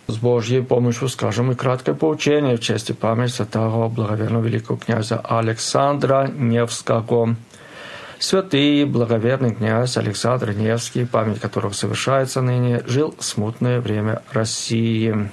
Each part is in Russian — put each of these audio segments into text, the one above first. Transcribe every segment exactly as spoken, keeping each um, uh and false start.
С Божьей помощью скажем и краткое поучение в честь и память святого благоверного великого князя Александра Невского. Святый благоверный князь Александр Невский, память которого совершается ныне, жил в смутное время России.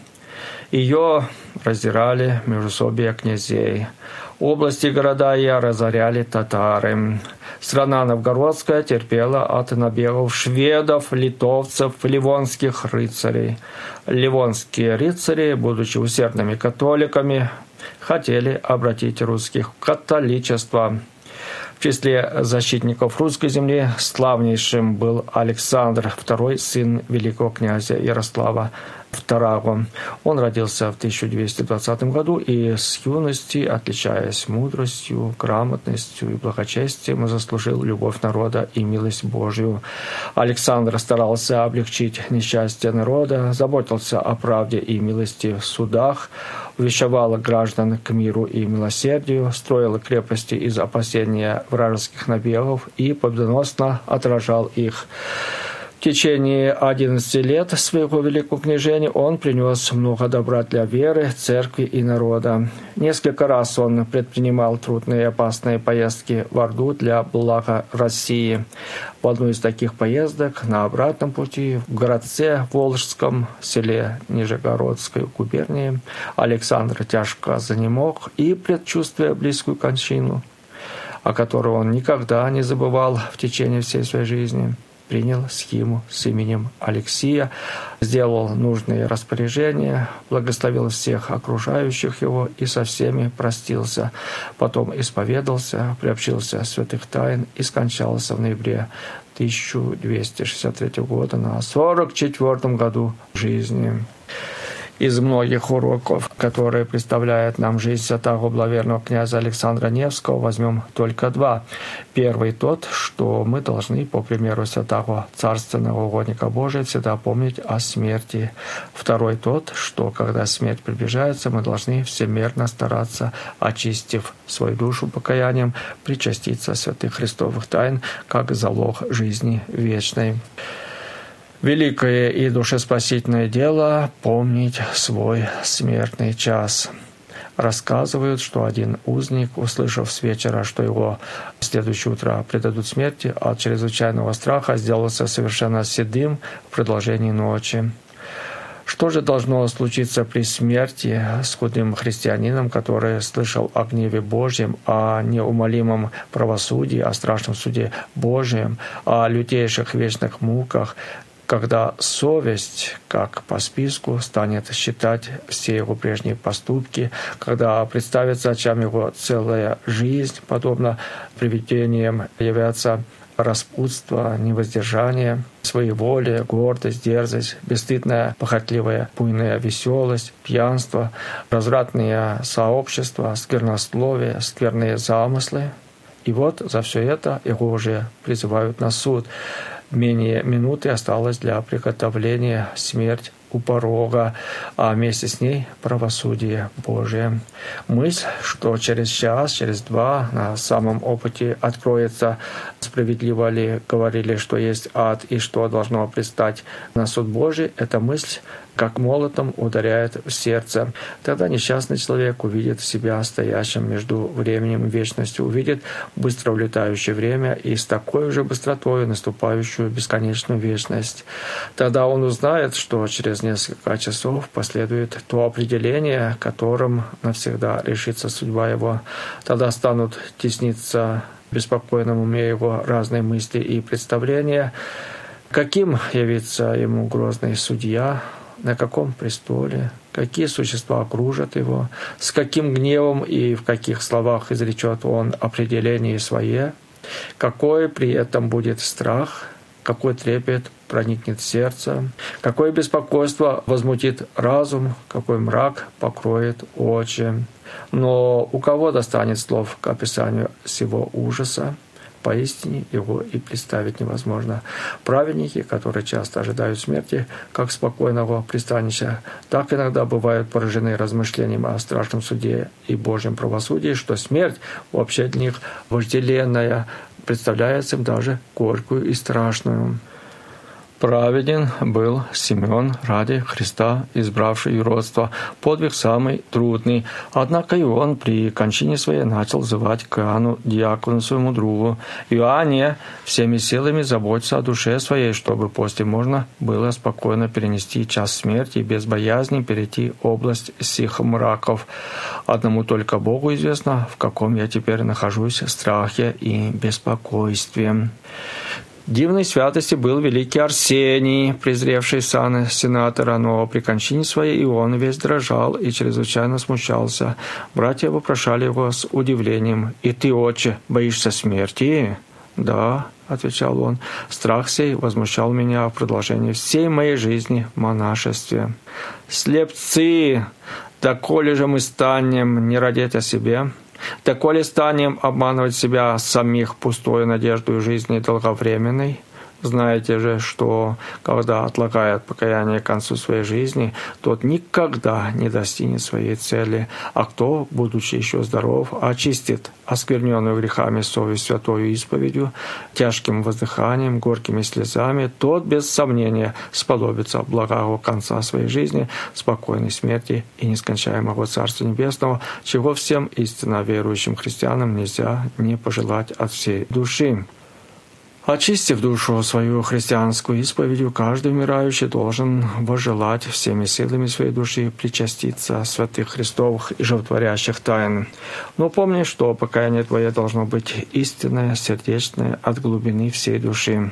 Ее раздирали междоусобия князей. Области и города ее разоряли татары. Страна новгородская терпела от набегов шведов, литовцев, ливонских рыцарей. Ливонские рыцари, будучи усердными католиками, хотели обратить русских в католичество. В числе защитников русской земли славнейшим был Александр второй, сын великого князя Ярослава второго. Он родился в тысяча двести двадцатом году и с юности, отличаясь мудростью, грамотностью и благочестием, заслужил любовь народа и милость Божию. Александр старался облегчить несчастье народа, заботился о правде и милости в судах, увещевал граждан к миру и милосердию, строил крепости из опасения вражеских набегов и победоносно отражал их. В течение одиннадцати лет своего великого княжения он принес много добра для веры, церкви и народа. Несколько раз он предпринимал трудные и опасные поездки в Орду для блага России. В одну из таких поездок на обратном пути в городце Волжском, селе Нижегородской губернии, Александр тяжко занемог и, предчувствуя близкую кончину, о которой он никогда не забывал в течение всей своей жизни, принял схиму с именем Алексия, сделал нужные распоряжения, благословил всех окружающих его и со всеми простился. Потом исповедался, приобщился святых тайн и скончался в ноябре тысяча двести шестьдесят третьего года на сорок четвёртом году жизни. Из многих уроков, которые представляет нам жизнь святого благоверного князя Александра Невского, возьмем только два. Первый тот, что мы должны, по примеру святого царственного угодника Божия, всегда помнить о смерти. Второй тот, что когда смерть приближается, мы должны всемерно стараться, очистив свою душу покаянием, причаститься святых христовых тайн, как залог жизни вечной. Великое и душеспасительное дело — помнить свой смертный час. Рассказывают, что один узник, услышав с вечера, что его в следующее утро предадут смерти, от чрезвычайного страха сделался совершенно седым в продолжении ночи. Что же должно случиться при смерти с худым христианином, который слышал о гневе Божьем, о неумолимом правосудии, о страшном суде Божьем, о лютейших вечных муках, когда совесть, как по списку, станет считать все его прежние поступки, когда представится очам его целая жизнь, подобно привидениям явятся распутство, невоздержание, своеволие, гордость, дерзость, бесстыдная, похотливая, буйная веселость, пьянство, развратные сообщества, сквернословие, скверные замыслы. И вот за все это его уже призывают на суд. Менее минуты осталось для приготовления смерть у порога, а вместе с ней правосудие Божие. Мысль, что через час, через два на самом опыте откроется, справедливо ли говорили, что есть ад и что должно предстать на суд Божий, эта мысль как молотом ударяет в сердце. Тогда несчастный человек увидит себя стоящим между временем и вечностью, увидит быстро улетающее время и с такой же быстротой наступающую бесконечную вечность. Тогда он узнает, что через несколько часов последует то определение, которым навсегда решится судьба его. Тогда станут тесниться в беспокойном уме его разные мысли и представления, каким явится ему грозный судья, на каком престоле, какие существа окружат его, с каким гневом и в каких словах изречет он определение свое, какой при этом будет страх, какой трепет проникнет в сердце, какое беспокойство возмутит разум, какой мрак покроет очи. Но у кого достанет слов к описанию сего ужаса? Поистине его и представить невозможно. Праведники, которые часто ожидают смерти, как спокойного пристанища, так иногда бывают поражены размышлением о страшном суде и Божьем правосудии, что смерть вообще для них вожделенная, представляется им даже горькую и страшную. Праведен был Симеон ради Христа, избравший юродство, подвиг самый трудный. Однако и он при кончине своей начал звать к Иоанну, диакону своему другу: «Иоанне, всеми силами заботься о душе своей, чтобы после можно было спокойно перенести час смерти и без боязни перейти область сих мраков. Одному только Богу известно, в каком я теперь нахожусь страхе и беспокойстве». Дивной святости был великий Арсений, презревший сан сенатора, но при кончине своей и он весь дрожал и чрезвычайно смущался. Братья вопрошали его с удивлением: «И ты, отче, боишься смерти?» «Да», — отвечал он, — «страх сей возмущал меня в продолжении всей моей жизни в монашестве». «Слепцы! Доколе же мы станем не родить о себе? Доколе станем обманывать себя самих пустою надеждой жизни долговременной? Знаете же, что когда отлагает покаяние к концу своей жизни, тот никогда не достигнет своей цели, а кто, будучи еще здоров, очистит оскверненную грехами совесть святою исповедью, тяжким воздыханием, горькими слезами, тот без сомнения сподобится благого конца своей жизни, спокойной смерти и нескончаемого Царства Небесного, чего всем истинно верующим христианам нельзя не пожелать от всей души». Очистив душу свою христианскую исповедью, каждый умирающий должен возжелать всеми силами своей души причаститься святых Христовых и животворящих тайн. Но помни, что покаяние твое должно быть истинное, сердечное, от глубины всей души.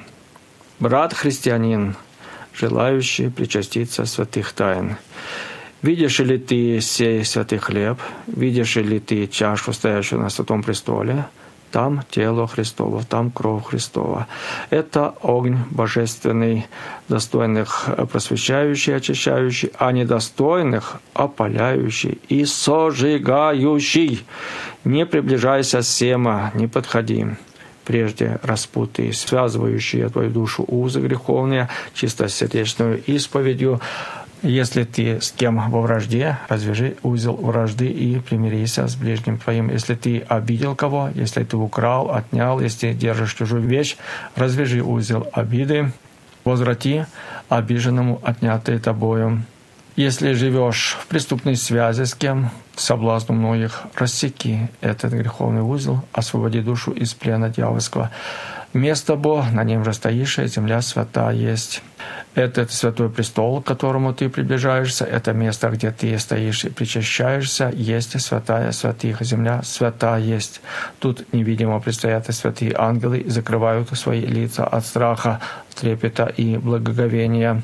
Брат-христианин, желающий причаститься святых тайн, видишь ли ты сей святый хлеб, видишь ли ты чашу, стоящую на святом престоле? Там тело Христово, там кровь Христова. Это огонь божественный, достойных просвещающий, очищающий, а недостойных опаляющий и сожигающий. Не приближайся, Сема, не подходи. Прежде распутый, связывающие твою душу узы греховные, чистосердечную исповедью. Если ты с кем во вражде, развяжи узел вражды и примирися с ближним твоим. Если ты обидел кого, если ты украл, отнял, если держишь чужую вещь, развяжи узел обиды, возврати обиженному отнятое тобою. Если живешь в преступной связи с кем, соблазну многих, рассеки этот греховный узел, освободи душу из плена дьявольского. Место Бога, на нем же стоишь, и земля свята есть. Этот святой престол, к которому ты приближаешься, это место, где ты стоишь и причащаешься, есть святая святых, земля свята есть. Тут невидимо предстоят святые ангелы и закрывают свои лица от страха, трепета и благоговения.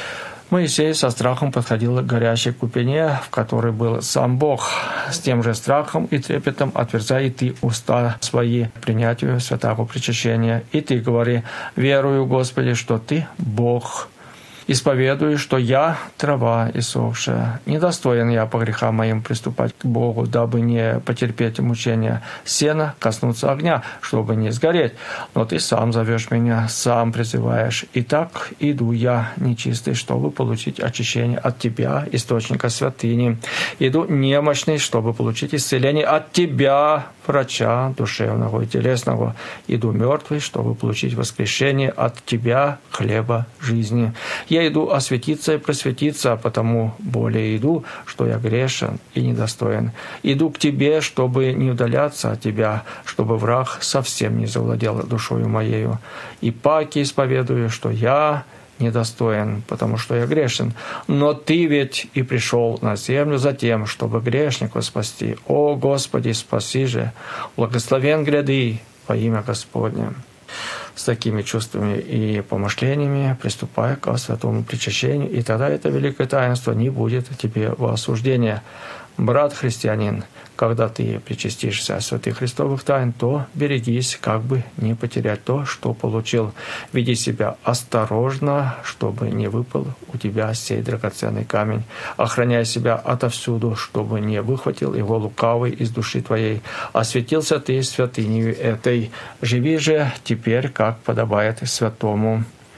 Моисей со страхом подходил к горящей купине, в которой был сам Бог. С тем же страхом и трепетом отверзай и ты уста свои принятию святого причащения. И ты говори: «Верую, Господи, что Ты Бог. Исповедую, что я трава иссохшая. Недостоин я по грехам моим приступать к Богу, дабы не потерпеть мучения. Сена коснуться огня, чтобы не сгореть. Но Ты сам зовешь меня, сам призываешь. Итак, иду я нечистый, чтобы получить очищение от Тебя, источника святыни. Иду немощный, чтобы получить исцеление от Тебя, врача душевного и телесного. Иду мертвый, чтобы получить воскрешение от Тебя, хлеба жизни. Я иду осветиться и просветиться, а потому более иду, что я грешен и недостоин. Иду к Тебе, чтобы не удаляться от Тебя, чтобы враг совсем не завладел душою моею. И паки исповедую, что я недостоин, потому что я грешен. Но Ты ведь и пришел на землю за тем, чтобы грешника спасти. О, Господи, спаси же! Благословен гряды во имя Господне». С такими чувствами и помышлениями приступай к святому причащению, и тогда это великое таинство не будет тебе во осуждение. Брат-христианин, когда ты причастишься святых Христовых тайн, то берегись, как бы не потерять то, что получил. Веди себя осторожно, чтобы не выпал у тебя сей драгоценный камень. Охраняй себя отовсюду, чтобы не выхватил его лукавый из души твоей. Осветился ты святынею этой. Живи же теперь, как подобает святому.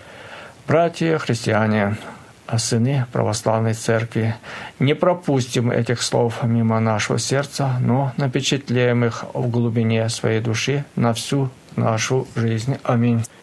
Братья христиане, а сыны православной церкви, не пропустим этих слов мимо нашего сердца, но напечатлеем их в глубине своей души на всю нашу жизнь. Аминь.